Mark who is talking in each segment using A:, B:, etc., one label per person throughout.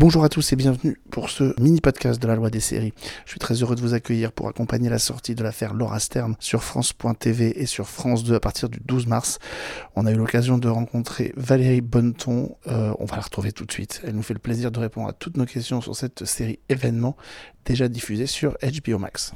A: Bonjour à tous et bienvenue pour ce mini-podcast de la loi des séries. Je suis très heureux de vous accueillir pour accompagner la sortie de l'affaire Laura Stern sur France.tv et sur France 2 à partir du 12 mars. On a eu l'occasion de rencontrer Valérie Bonneton, on va la retrouver tout de suite. Elle nous fait le plaisir de répondre à toutes nos questions sur cette série événement déjà diffusée sur HBO Max.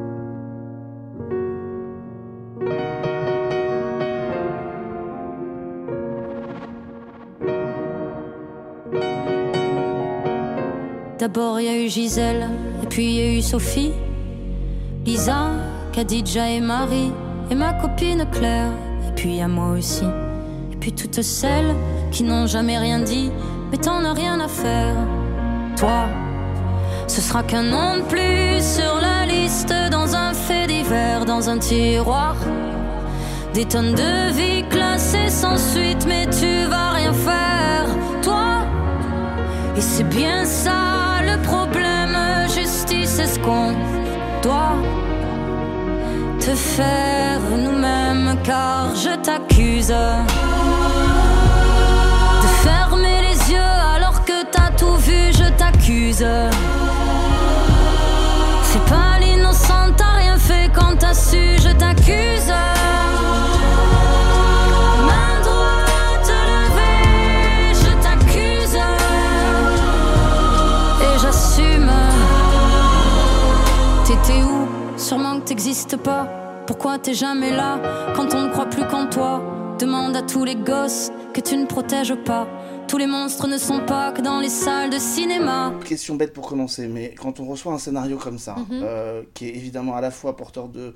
B: D'abord il y a eu Gisèle, et puis il y a eu Sophie, Lisa, Khadija et Marie, et ma copine Claire, et puis il y a moi aussi. Et puis toutes celles qui n'ont jamais rien dit, mais t'en as rien à faire. Toi, ce sera qu'un nom de plus sur la liste, dans un fait divers, dans un tiroir. Des tonnes de vies classées sans suite, mais tu vas rien faire, toi. Et c'est bien ça le problème, justice, est-ce qu'on doit te faire nous-mêmes? Car je t'accuse de fermer les yeux alors que t'as tout vu, je t'accuse. C'est pas l'innocent, t'as rien fait quand t'as su, je t'accuse. T'étais où? Sûrement que t'existes pas. Pourquoi t'es jamais là quand on ne croit plus qu'en toi? Demande à tous les gosses que tu ne protèges pas. Tous les monstres ne sont pas que dans les salles de cinéma.
A: Question bête pour commencer, mais quand on reçoit un scénario comme ça, qui est évidemment à la fois porteur de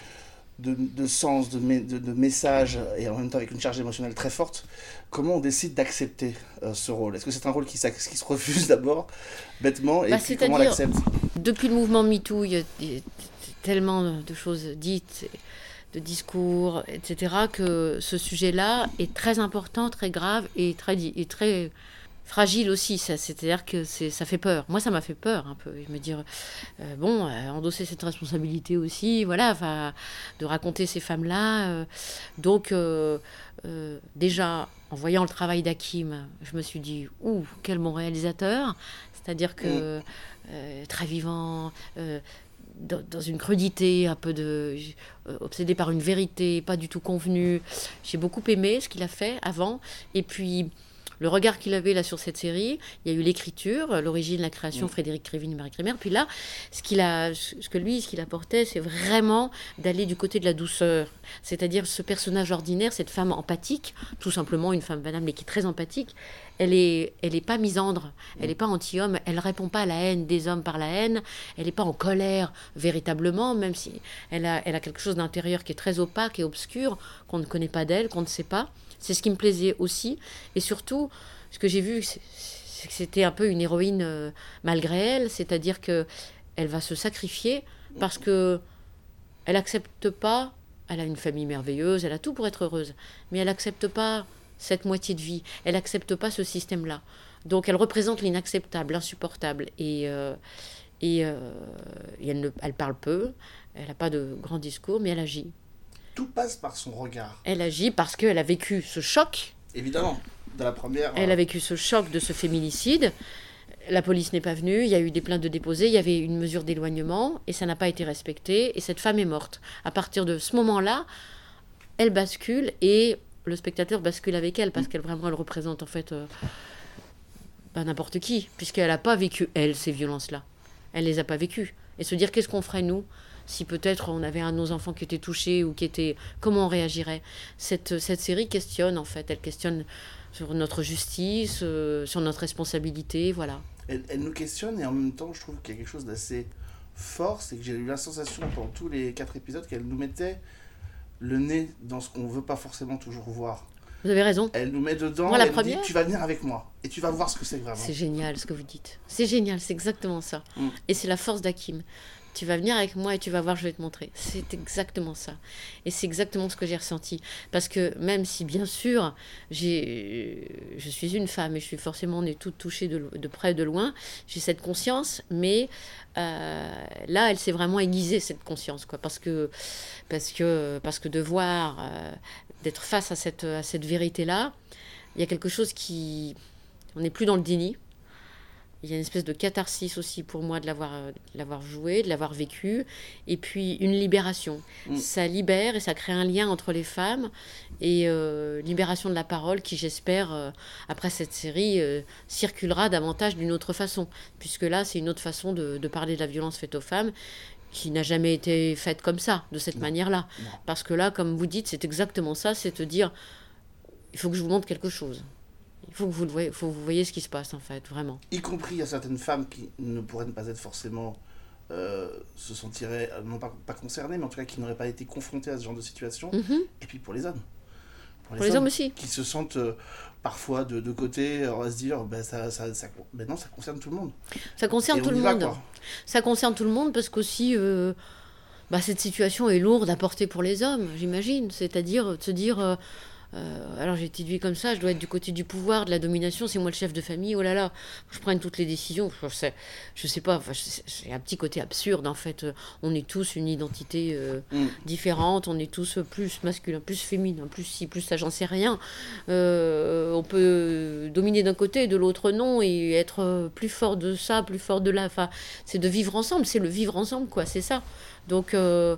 A: sens, de messages, et en même temps avec une charge émotionnelle très forte, comment on décide d'accepter ce rôle? Est-ce que c'est un rôle qui se refuse d'abord, bêtement, et puis comment on l'accepte?
C: Depuis le mouvement MeToo, il y a tellement de choses dites, de discours, etc., que ce sujet-là est très important, très grave et très fragile aussi. C'est-à-dire que ça fait peur. Moi, ça m'a fait peur un peu. Je me dire, endosser cette responsabilité aussi, voilà, de raconter ces femmes-là. Donc, déjà, en voyant le travail d'Hakim, je me suis dit, quel bon réalisateur. C'est-à-dire que très vivant, dans une crudité, un peu obsédé par une vérité, pas du tout convenue. J'ai beaucoup aimé ce qu'il a fait avant. Et puis, le regard qu'il avait là sur cette série, il y a eu l'écriture, l'origine, la création, Frédéric Crévin et Marie Crémer. Puis là, ce qu'il apportait, c'est vraiment d'aller du côté de la douceur. C'est-à-dire ce personnage ordinaire, cette femme empathique, tout simplement une femme banale, mais qui est très empathique, elle est pas misandre, elle n'est pas anti-homme, elle ne répond pas à la haine des hommes par la haine, elle n'est pas en colère véritablement, même si elle a quelque chose d'intérieur qui est très opaque et obscur, qu'on ne connaît pas d'elle, qu'on ne sait pas. C'est ce qui me plaisait aussi. Et surtout, ce que j'ai vu, c'est que c'était un peu une héroïne malgré elle, c'est-à-dire qu'elle va se sacrifier parce qu'elle n'accepte pas, elle a une famille merveilleuse, elle a tout pour être heureuse, mais elle n'accepte pas cette moitié de vie, elle n'accepte pas ce système-là. Donc elle représente l'inacceptable, l'insupportable. Et elle parle peu, elle n'a pas de grands discours, mais elle agit.
A: Tout passe par son regard.
C: Elle agit parce qu'elle a vécu ce choc.
A: Évidemment, de la première...
C: Elle a vécu ce choc de ce féminicide. La police n'est pas venue, il y a eu des plaintes de déposées, il y avait une mesure d'éloignement, et ça n'a pas été respecté, et cette femme est morte. À partir de ce moment-là, elle bascule, et le spectateur bascule avec elle, parce qu'elle représente en fait n'importe qui, puisqu'elle n'a pas vécu, elle, ces violences-là. Elle ne les a pas vécues. Et se dire, qu'est-ce qu'on ferait, nous, si peut-être on avait un de nos enfants qui était touché ou comment on réagirait? Cette série questionne, en fait. Elle questionne sur notre justice, sur notre responsabilité, voilà.
A: Elle nous questionne, et en même temps, je trouve qu'il y a quelque chose d'assez fort, c'est que j'ai eu la sensation pendant tous les 4 épisodes qu'elle nous mettait le nez dans ce qu'on ne veut pas forcément toujours voir.
C: Vous avez raison.
A: Elle nous met dedans,
C: moi,
A: elle nous dit, tu vas venir avec moi, et tu vas voir ce que c'est vraiment.
C: C'est génial ce que vous dites. C'est génial, c'est exactement ça. Et c'est la force d'Hakim. Tu vas venir avec moi et tu vas voir, je vais te montrer. C'est exactement ça. Et c'est exactement ce que j'ai ressenti. Parce que même si, bien sûr, je suis une femme et je suis forcément, on est toutes touchées de près et de loin, j'ai cette conscience, mais là, elle s'est vraiment aiguisée, cette conscience, quoi. Parce que de voir, d'être face à cette vérité-là, il y a quelque chose qui... On n'est plus dans le déni. Il y a une espèce de catharsis aussi pour moi de l'avoir joué, de l'avoir vécu. Et puis une libération. Ça libère et ça crée un lien entre les femmes. Et libération de la parole qui, j'espère, après cette série, circulera davantage d'une autre façon. Puisque là, c'est une autre façon de parler de la violence faite aux femmes qui n'a jamais été faite comme ça, de cette manière-là. Parce que là, comme vous dites, c'est exactement ça, c'est te dire, il faut que je vous montre quelque chose. Il faut que vous le voyez, faut que vous voyez ce qui se passe, en fait, vraiment.
A: Y compris, il y a certaines femmes qui ne pourraient ne pas être forcément... se sentiraient, non pas concernées, mais en tout cas qui n'auraient pas été confrontées à ce genre de situation. Et puis pour les hommes.
C: Pour les hommes aussi.
A: Qui se sentent parfois de côté, on va se dire, ben non, ça concerne tout le monde.
C: Ça concerne tout le monde. Ça concerne tout le monde parce qu'aussi, cette situation est lourde à porter pour les hommes, j'imagine. C'est-à-dire de se dire, alors j'ai été éduquée comme ça, je dois être du côté du pouvoir, de la domination, c'est moi le chef de famille, oh là là, je prenne toutes les décisions. Je sais pas, c'est un petit côté absurde en fait. On est tous une identité différente, on est tous plus masculin, plus féminin, plus ci, plus ça, j'en sais rien. On peut dominer d'un côté et de l'autre non, et être plus fort de ça, plus fort de là. Enfin, c'est de vivre ensemble, c'est le vivre ensemble, quoi, c'est ça. Donc...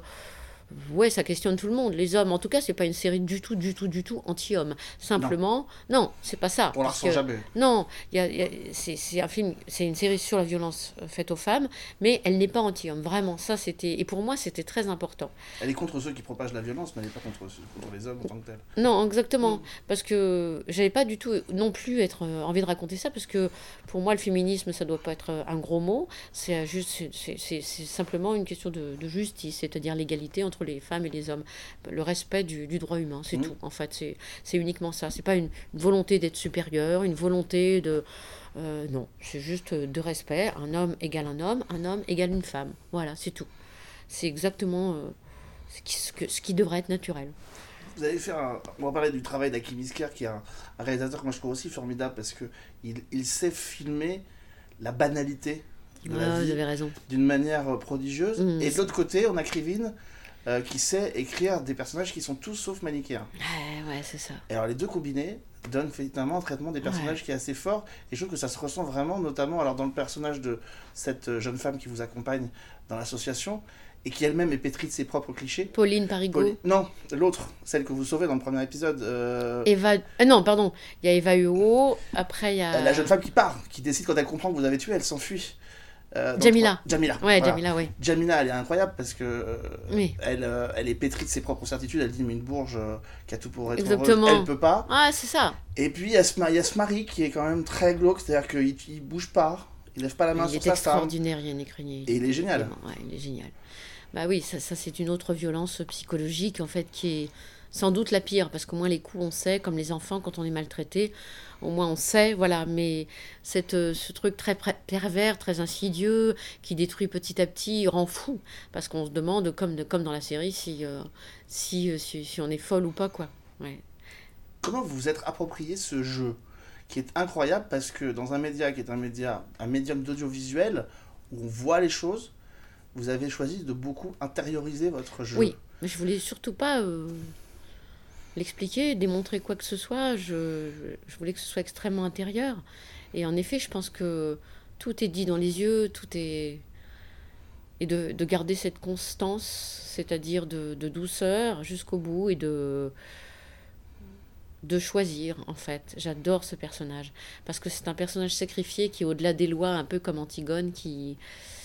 C: ouais, ça questionne tout le monde. Les hommes, en tout cas, c'est pas une série du tout anti-homme. Simplement, non, c'est pas ça.
A: On la ressent jamais.
C: Non, c'est un film, c'est une série sur la violence faite aux femmes, mais elle n'est pas anti-homme. Vraiment, ça c'était, et pour moi, c'était très important.
A: Elle est contre ceux qui propagent la violence, mais elle n'est pas contre les hommes en tant que tels.
C: Non, exactement, parce que j'avais pas du tout non plus envie de raconter ça, parce que pour moi, le féminisme, ça doit pas être un gros mot. C'est juste, c'est simplement une question de justice, c'est-à-dire l'égalité entre les femmes et les hommes, le respect du droit humain, c'est tout. En fait, c'est uniquement ça. C'est pas une volonté d'être supérieur, une volonté de... non, c'est juste de respect. Un homme égale un homme égale une femme. Voilà, c'est tout. C'est exactement ce qui devrait être naturel.
A: Vous allez faire on va parler du travail d'Hakim Isker, qui est un réalisateur que moi je trouve aussi formidable, parce qu'il sait filmer la banalité de la vie d'une manière prodigieuse. Et de l'autre côté, on a Krivine, qui sait écrire des personnages qui sont tous sauf manichéens.
C: Ouais, c'est ça.
A: Et alors les deux combinés donnent finalement un traitement des personnages qui est assez fort, et je trouve que ça se ressent vraiment, notamment alors dans le personnage de cette jeune femme qui vous accompagne dans l'association, et qui elle-même est pétrie de ses propres clichés.
C: Pauline Parigot.
A: Non, l'autre, celle que vous sauvez dans le premier épisode.
C: Eva... non, pardon, il y a Eva Huot, après il y a...
A: La jeune femme qui part, qui décide quand elle comprend que vous avez tué, elle s'enfuit.
C: Jamila.
A: Ouais,
C: voilà. Jamila, ouais.
A: Jamila, elle est incroyable parce que
C: oui.
A: elle est pétrie de ses propres certitudes. Elle dit, mais une bourge qui a tout pour être
C: exactement.
A: heureuse, elle peut pas.
C: Ah, c'est ça.
A: Et puis il y a ce mari qui est quand même très glauque, c'est-à-dire qu'il bouge pas, il lève pas la main sur sa femme.
C: Il est extraordinaire, Yannick Renier.
A: Et il est génial.
C: Ouais, il est génial. Bah oui, ça c'est une autre violence psychologique en fait qui est sans doute la pire, parce qu'au moins les coups on sait, comme les enfants quand on est maltraité, au moins on sait, voilà, mais ce truc très pervers, très insidieux, qui détruit petit à petit, rend fou, parce qu'on se demande, comme dans la série, si on est folle ou pas, quoi. Ouais.
A: Comment vous vous êtes approprié ce jeu, qui est incroyable, parce que dans un média qui est un médium d'audiovisuel, où on voit les choses, vous avez choisi de beaucoup intérioriser votre jeu.
C: Oui, mais je voulais surtout pas l'expliquer, démontrer quoi que ce soit. Je voulais que ce soit extrêmement intérieur. Et en effet, je pense que tout est dit dans les yeux, tout est... Et de garder cette constance, c'est-à-dire de douceur jusqu'au bout, et de choisir, en fait. J'adore ce personnage. Parce que c'est un personnage sacrifié qui est au-delà des lois, un peu comme Antigone, qui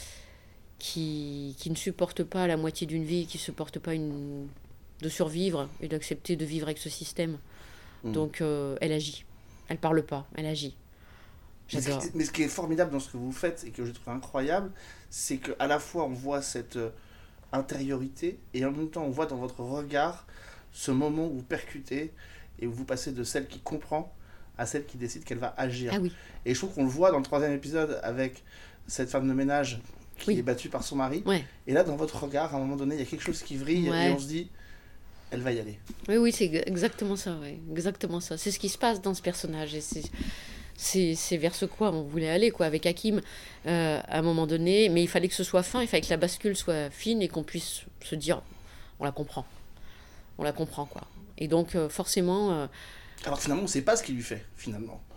C: ne supporte pas la moitié d'une vie, qui ne supporte pas de survivre et d'accepter de vivre avec ce système. Donc elle agit. Elle parle pas, elle agit. J'adore.
A: Mais ce qui est formidable dans ce que vous faites, et que je trouve incroyable, c'est qu'à la fois on voit cette intériorité, et en même temps on voit dans votre regard ce moment où vous percutez, et où vous passez de celle qui comprend à celle qui décide qu'elle va agir.
C: Ah oui.
A: Et je trouve qu'on le voit dans le 3e épisode avec cette femme de ménage qui est battue par son mari.
C: Ouais.
A: Et là, dans votre regard, à un moment donné, il y a quelque chose qui vrille, et on se dit, elle va y aller.
C: Oui, c'est exactement ça. Ouais. Exactement ça. C'est ce qui se passe dans ce personnage. Et c'est vers ce quoi on voulait aller, quoi, avec Hakim, à un moment donné. Mais il fallait que ce soit fin, il fallait que la bascule soit fine, et qu'on puisse se dire, on la comprend. On la comprend, quoi. Et donc, forcément...
A: Alors finalement, on ne sait pas ce qu'il lui fait, finalement.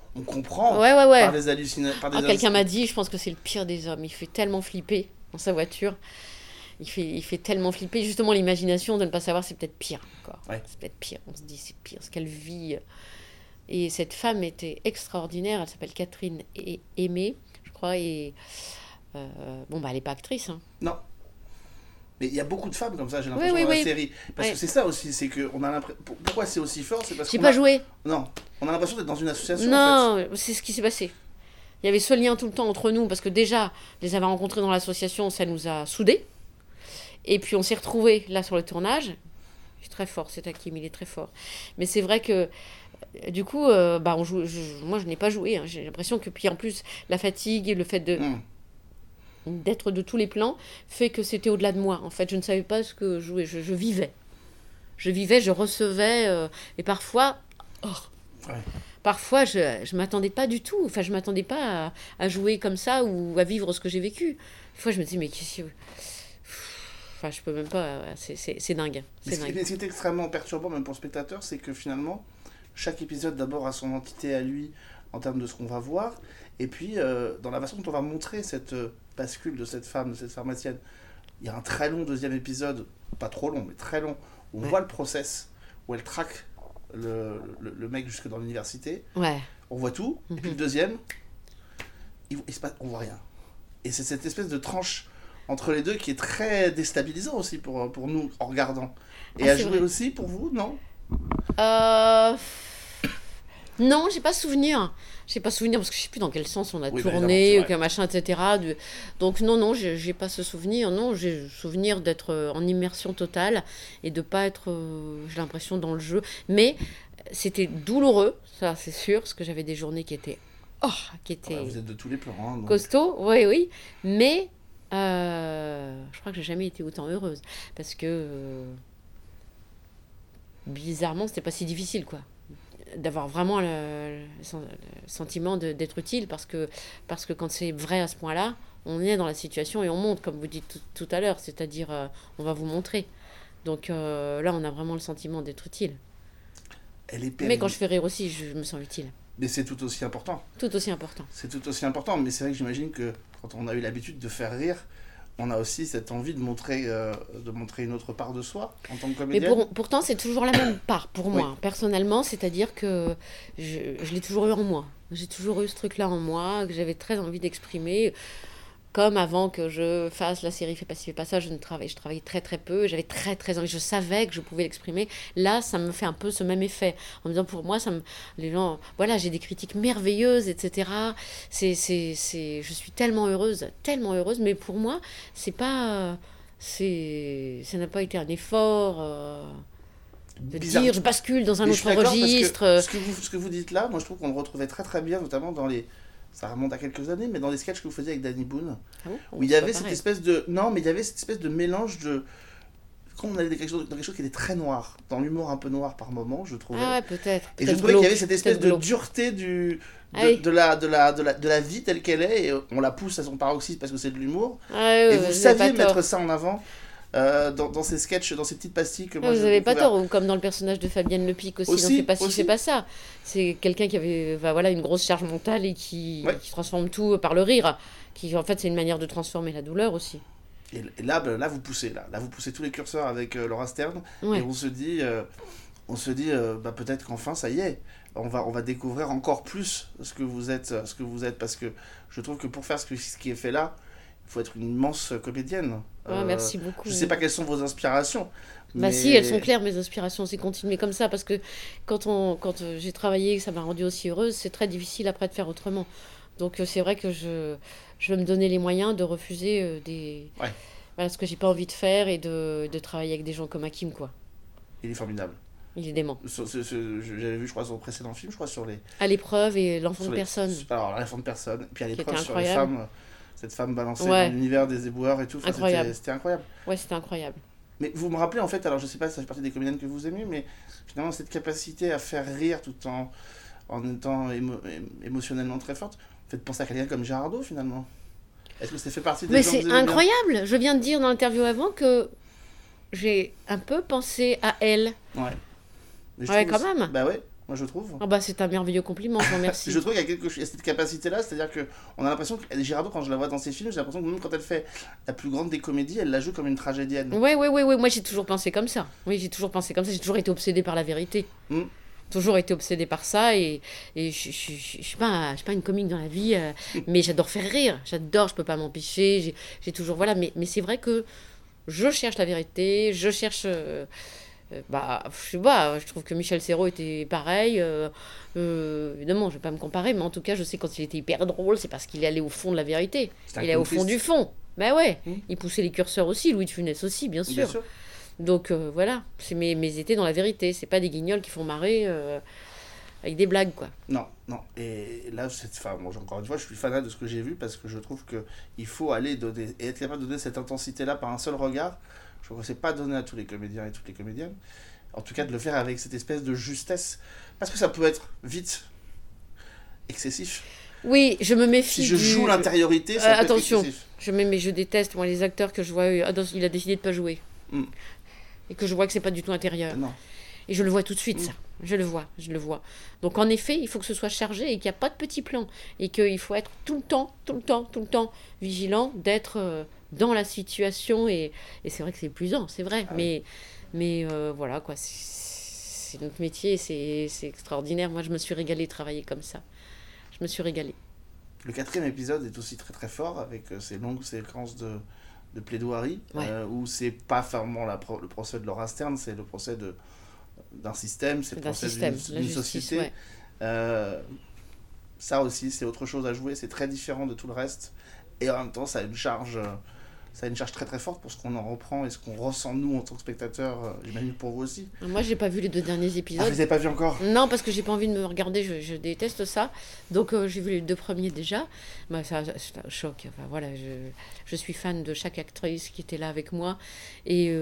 A: on comprend
C: Ouais.
A: par des hallucinations.
C: Quelqu'un m'a dit, je pense que c'est le pire des hommes. Il fait tellement flipper dans sa voiture. Il fait tellement flipper. Justement, l'imagination de ne pas savoir, c'est peut-être pire. Quoi.
A: Ouais.
C: C'est peut-être pire. On se dit, c'est pire ce qu'elle vit. Et cette femme était extraordinaire. Elle s'appelle Catherine Aimé, je crois. Et elle n'est pas actrice. Hein.
A: Non. Mais il y a beaucoup de femmes comme ça, j'ai l'impression, dans la série. Parce que c'est ça aussi, c'est qu'on a l'impression... Pourquoi c'est aussi fort, c'est parce
C: J'ai pas joué.
A: Non, on a l'impression d'être dans une association,
C: Non,
A: en fait.
C: c'est ce qui s'est passé. Il y avait ce lien tout le temps entre nous, parce que déjà, les avoir rencontrés dans l'association, ça nous a soudés. Et puis on s'est retrouvés là sur le tournage. Il est très fort, cet Hakim, il est très fort. Mais c'est vrai que, du coup, on joue, moi je n'ai pas joué. Hein. J'ai l'impression que, puis en plus, la fatigue et le fait d'être de tous les plans fait que c'était au-delà de moi. En fait, je ne savais pas ce que je jouais. Je vivais. Je recevais. Et parfois... Parfois, je m'attendais pas du tout. Enfin, je m'attendais pas à jouer comme ça ou à vivre ce que j'ai vécu. Des fois, je me dis, mais qu'est-ce que... Enfin, je peux même pas... C'est dingue.
A: Ce qui est extrêmement perturbant, même pour le spectateur, c'est que finalement, chaque épisode, d'abord, a son entité à lui, en termes de ce qu'on va voir. Et puis, dans la façon dont on va montrer cette bascule de cette femme, de cette pharmacienne, il y a un très long deuxième épisode, pas trop long, mais très long, où on voit le process, où elle traque le mec jusque dans l'université.
C: Ouais.
A: On voit tout. Et puis le deuxième, on voit rien. Et c'est cette espèce de tranche entre les deux qui est très déstabilisant aussi pour nous en regardant. Et à jouer aussi pour vous, non ?
C: Non, j'ai pas souvenir. J'ai pas souvenir parce que je sais plus dans quel sens on a tourné, quel machin, etc. Donc non, j'ai pas ce souvenir. Non, j'ai le souvenir d'être en immersion totale et de pas être, j'ai l'impression, dans le jeu. Mais c'était douloureux, ça c'est sûr, parce que j'avais des journées qui étaient...
A: vous êtes de tous les plans. Hein, donc.
C: Costauds, oui. Mais je crois que j'ai jamais été autant heureuse. Parce que, bizarrement, c'était pas si difficile, quoi. D'avoir vraiment le sentiment d'être utile parce que quand c'est vrai à ce point-là, on est dans la situation et on monte, comme vous dites tout à l'heure, c'est-à-dire on va vous montrer. Donc là, on a vraiment le sentiment d'être utile. Mais quand je fais rire aussi, je me sens utile.
A: Mais c'est tout aussi important.
C: Tout aussi important.
A: C'est tout aussi important, mais c'est vrai que j'imagine que quand on a eu l'habitude de faire rire, on a aussi cette envie de montrer une autre part de soi en tant que comédienne.
C: Mais pourtant, c'est toujours la même part pour moi, personnellement. C'est-à-dire que je l'ai toujours eu en moi. J'ai toujours eu ce truc-là en moi, que j'avais très envie d'exprimer. Comme avant que je fasse la série Fais pas ci, fais pas ça, je travaillais très très peu. J'avais très très envie, je savais que je pouvais l'exprimer. Là, ça me fait un peu ce même effet. En me disant, pour moi, les gens... Voilà, j'ai des critiques merveilleuses, etc. Je suis tellement heureuse, mais pour moi, ça n'a pas été un effort de dire, je bascule dans un autre registre.
A: Ce que vous dites là, moi je trouve qu'on le retrouvait très très bien, notamment dans les... Ça remonte à quelques années, mais dans les sketchs que vous faisiez avec Danny Boone, où il y avait cette espèce de... Non, mais il y avait cette espèce de mélange de... Quand on allait dans quelque chose qui était très noir, dans l'humour un peu noir par moment, je trouvais.
C: Ah ouais, peut-être.
A: Et je trouvais qu'il y avait cette espèce de dureté de la vie telle qu'elle est, et on la pousse à son paroxysme parce que c'est de l'humour. Et vous saviez mettre ça en avant dans ces sketchs, dans ces petites pastilles que moi
C: vous n'avez pas tort, ou comme dans le personnage de Fabienne Lepic aussi, dans Fais pas ci, fais pas ça. C'est quelqu'un qui avait une grosse charge mentale et qui transforme tout par le rire. En fait, c'est une manière de transformer la douleur aussi.
A: Et là, vous poussez vous poussez tous les curseurs avec Laura Stern, et on se dit peut-être qu'enfin ça y est, on va découvrir encore plus ce que vous êtes, parce que je trouve que pour faire ce qui est fait là, il faut être une immense comédienne.
C: Merci beaucoup.
A: Je sais pas quelles sont vos inspirations. Mais...
C: si, elles sont claires, mes inspirations, c'est continuer comme ça, parce que quand j'ai travaillé, que ça m'a rendue aussi heureuse, c'est très difficile après de faire autrement. Donc c'est vrai que je veux me donner les moyens de refuser ce que j'ai pas envie de faire et de travailler avec des gens comme Hakim, quoi.
A: Il est formidable.
C: Il est dément.
A: J'avais vu, je crois, son précédent film, sur les...
C: À l'épreuve et l'enfant de personne.
A: Alors, l'enfant de personne, puis à l'épreuve sur les femmes, cette femme balancée dans l'univers des éboueurs et tout.
C: Incroyable.
A: C'était incroyable.
C: Ouais, c'était incroyable.
A: Mais vous me rappelez, en fait, alors je sais pas si ça fait partie des comédiennes que vous aimez, mais finalement, cette capacité à faire rire tout en étant émotionnellement très forte, faites penser à quelqu'un comme Gérard Ardo, finalement. Est-ce que ça fait partie des gens que vous aimez bien ?
C: Mais c'est incroyable. Je viens de dire dans l'interview avant que j'ai un peu pensé à elle.
A: Ouais.
C: Ouais, quand même.
A: Bah ouais. moi je trouve.
C: Ah bah c'est un merveilleux compliment, je vous remercie.
A: Je trouve qu'il y a quelque chose, il y a cette capacité-là, c'est-à-dire qu'on a l'impression que Girardot, quand je la vois dans ses films, j'ai l'impression que même quand elle fait la plus grande des comédies, elle la joue comme une tragédienne.
C: Ouais, moi j'ai toujours pensé comme ça. Oui, j'ai toujours toujours été obsédée par la vérité. Toujours été obsédée par ça et je suis pas une comique dans la vie, mais j'adore faire rire, je peux pas m'empêcher, j'ai toujours, voilà, mais c'est vrai que je cherche la vérité, je cherche... je sais pas, je trouve que Michel Serrault était pareil. Évidemment, je vais pas me comparer, mais en tout cas, je sais quand il était hyper drôle, c'est parce qu'il est allé au fond de la vérité. Il est au fond du fond. Ben ouais, il poussait les curseurs aussi, Louis de Funès aussi, bien sûr. Donc voilà, mes étés dans la vérité, c'est pas des guignols qui font marrer avec des blagues, quoi.
A: Non. Et là, encore une fois, je suis fanat de ce que j'ai vu parce que je trouve qu'il faut aller donner, et être capable de donner cette intensité-là par un seul regard. Je trouve que c'est pas donné à tous les comédiens et toutes les comédiennes. En tout cas, de le faire avec cette espèce de justesse. Parce que ça peut être vite excessif.
C: Oui, je me méfie.
A: Si je joue l'intériorité, ça peut
C: attention,
A: être excessif.
C: Je déteste, moi, les acteurs que je vois, il a décidé de pas jouer. Et que je vois que c'est pas du tout intérieur.
A: Non.
C: Et je le vois tout de suite, ça. Je le vois. Donc en effet, il faut que ce soit chargé et qu'il n'y a pas de petits plans. Et qu'il faut être tout le temps vigilant d'être dans la situation. Et c'est vrai que c'est épuisant, c'est vrai. Ah mais voilà, quoi. C'est notre métier, c'est extraordinaire. Moi, je me suis régalée de travailler comme ça. Je me suis régalée.
A: Le 4e épisode est aussi très très fort avec ces longues séquences de plaidoirie, où c'est pas vraiment le procès de Laura Stern, c'est le procès d'un système, c'est le procès d'une société. Ça aussi, c'est autre chose à jouer, c'est très différent de tout le reste, et en même temps, ça a une charge très très forte pour ce qu'on en reprend et ce qu'on ressent nous en tant que spectateurs, j'imagine pour vous aussi.
C: Moi, j'ai pas vu les 2 derniers épisodes.
A: Ah, vous les avez pas vus encore ?
C: Non, parce que j'ai pas envie de me regarder, je déteste ça. Donc j'ai vu les 2 premiers déjà. Ça, c'est un choc. Enfin voilà, je suis fan de chaque actrice qui était là avec moi et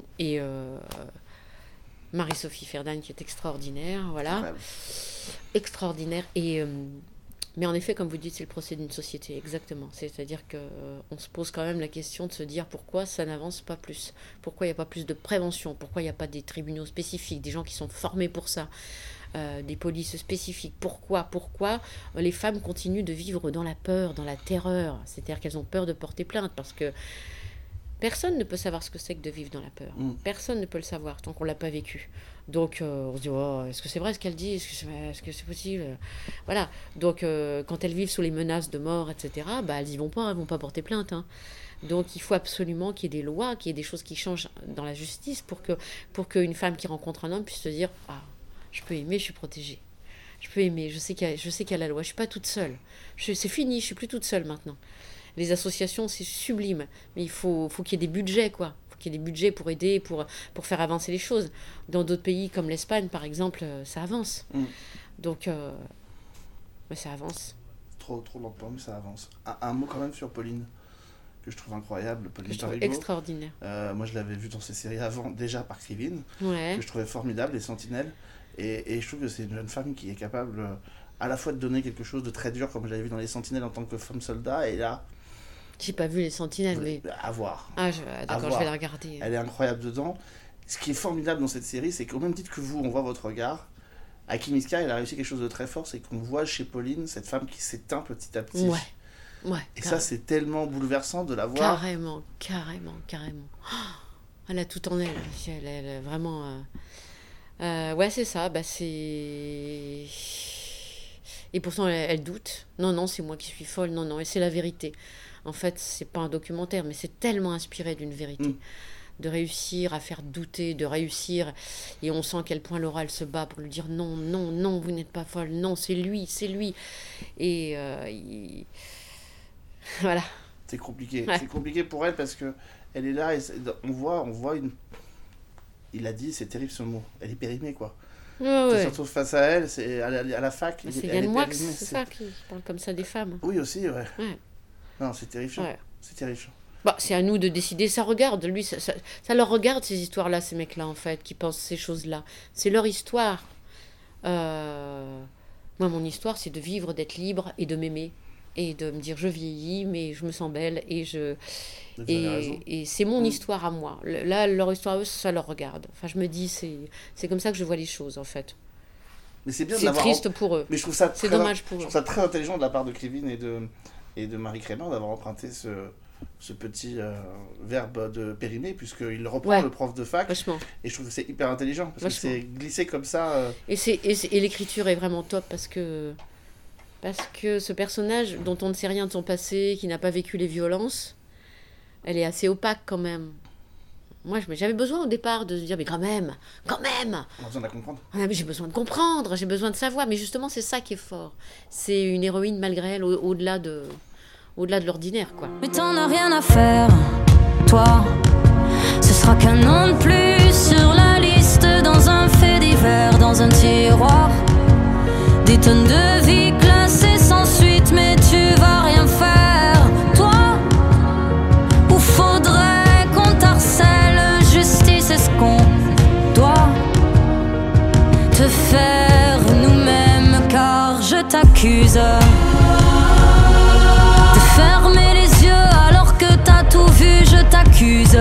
C: Marie-Sophie Ferdagne qui est extraordinaire, voilà. Extraordinaire mais en effet, comme vous dites, c'est le procès d'une société, exactement. C'est-à-dire qu'on se pose quand même la question de se dire pourquoi ça n'avance pas plus. Pourquoi il n'y a pas plus de prévention. Pourquoi il n'y a pas des tribunaux spécifiques, des gens qui sont formés pour ça, des polices spécifiques. Pourquoi les femmes continuent de vivre dans la peur, dans la terreur. C'est-à-dire qu'elles ont peur de porter plainte parce que personne ne peut savoir ce que c'est que de vivre dans la peur. Personne ne peut le savoir tant qu'on ne l'a pas vécu. Donc, on se dit, est-ce que c'est vrai ce qu'elle dit ? Est-ce que c'est possible ? Voilà. Donc, quand elles vivent sous les menaces de mort, etc., elles n'y vont pas, elles ne vont pas porter plainte. Hein. Donc, il faut absolument qu'il y ait des lois, qu'il y ait des choses qui changent dans la justice pour qu'une femme qui rencontre un homme puisse se dire, je peux aimer, je suis protégée. Je peux aimer, je sais qu'il y a la loi, je ne suis pas toute seule. C'est fini, je ne suis plus toute seule maintenant. Les associations, c'est sublime, mais il faut qu'il y ait des budgets, quoi. Il faut qu'il y ait des budgets pour aider, pour faire avancer les choses. Dans d'autres pays, comme l'Espagne, par exemple, ça avance. Donc, ça avance.
A: Trop lentement, mais ça avance. Un mot quand même sur Pauline, que je trouve incroyable, Pauline Tarigot.
C: Extraordinaire.
A: Moi, je l'avais vue dans ses séries avant, déjà par Krivine,
C: que
A: je trouvais formidable, Les Sentinelles. Et je trouve que c'est une jeune femme qui est capable à la fois de donner quelque chose de très dur, comme j'avais vu dans Les Sentinelles en tant que femme soldat, et là...
C: J'ai pas vu Les Sentinelles, mais...
A: À voir.
C: D'accord, je vais la regarder.
A: Elle est incroyable dedans. Ce qui est formidable dans cette série, c'est qu'au même titre que vous, on voit votre regard. Aki Miska, elle a réussi quelque chose de très fort, c'est qu'on voit chez Pauline cette femme qui s'éteint petit à petit.
C: Ouais,
A: et
C: carrément.
A: ça, c'est tellement bouleversant de la voir.
C: Carrément. Elle a tout en elle. Elle est vraiment... ouais, c'est ça. C'est... Et pourtant, elle doute. Non, c'est moi qui suis folle. Non, et c'est la vérité. En fait, c'est pas un documentaire, mais c'est tellement inspiré d'une vérité. De réussir à faire douter, de réussir. Et on sent à quel point Laura, elle se bat pour lui dire non, vous n'êtes pas folle. Non, c'est lui. Et voilà.
A: C'est compliqué. Ouais. C'est compliqué pour elle parce que elle est là et on voit une... Il a dit, c'est terrible ce mot. Elle est périmée, quoi.
C: Ouais.
A: Se retrouve face à elle, c'est à la fac.
C: C'est Yann Moix, c'est ça, qui parle comme ça des femmes.
A: Oui, aussi, ouais. Non, c'est terrifiant. Ouais. C'est terrifiant.
C: C'est à nous de décider. Ça regarde, lui, ça leur regarde ces histoires-là, ces mecs-là, en fait, qui pensent ces choses-là. C'est leur histoire. Moi, mon histoire, c'est de vivre, d'être libre et de m'aimer. Et de me dire, je vieillis, mais je me sens belle. Et c'est mon histoire à moi. Là, leur histoire, eux, ça leur regarde. Enfin, je me dis, c'est comme ça que je vois les choses, en fait.
A: Mais c'est bien de
C: C'est
A: l'avoir...
C: triste pour eux.
A: Mais je trouve ça
C: C'est
A: très...
C: dommage pour
A: Je
C: eux.
A: trouve ça très intelligent de la part de Kevin et de Marie Crémer d'avoir emprunté ce petit verbe de périmé, puisqu'il reprend
C: Ouais.
A: le prof de fac.
C: Vachement.
A: Et je trouve que c'est hyper intelligent, parce
C: Vachement.
A: que c'est glissé comme ça.
C: Et l'écriture est vraiment top parce que ce personnage dont on ne sait rien de son passé, qui n'a pas vécu les violences, elle est assez opaque quand même. Moi, j'avais besoin au départ de se dire, mais quand même,
A: On a besoin de la comprendre.
C: ah, mais j'ai besoin de comprendre, j'ai besoin de savoir. Mais justement, c'est ça qui est fort. C'est une héroïne malgré elle, au-delà de l'ordinaire, quoi.
B: Mais t'en as rien à faire, toi. Ce sera qu'un an de plus sur la liste, dans un fait divers, dans un tiroir. Des tonnes de vies classées sans suite, mais tu vas rien faire, toi. Ou faudrait qu'on t'harcèle, justice, est-ce qu'on doit te faire nous-mêmes, car je t'accuse de fermer les yeux alors que t'as tout vu, je t'accuse.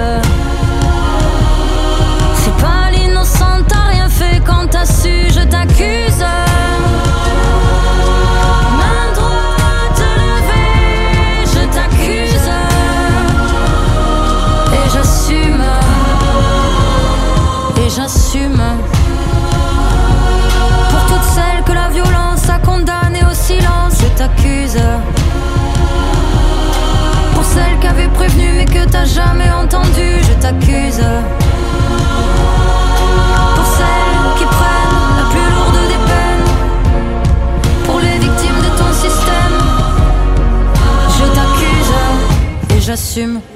B: C'est pas l'innocente, t'as rien fait quand t'as su, je t'accuse. Main droite levée, je t'accuse. Et j'assume. Et j'assume. Pour toutes celles que la violence a condamnées au silence, je t'accuse. Pour celles qu'avait prévenu et que t'as jamais entendu, je t'accuse. Pour celles qui prennent la plus lourde des peines, pour les victimes de ton système, je t'accuse et j'assume.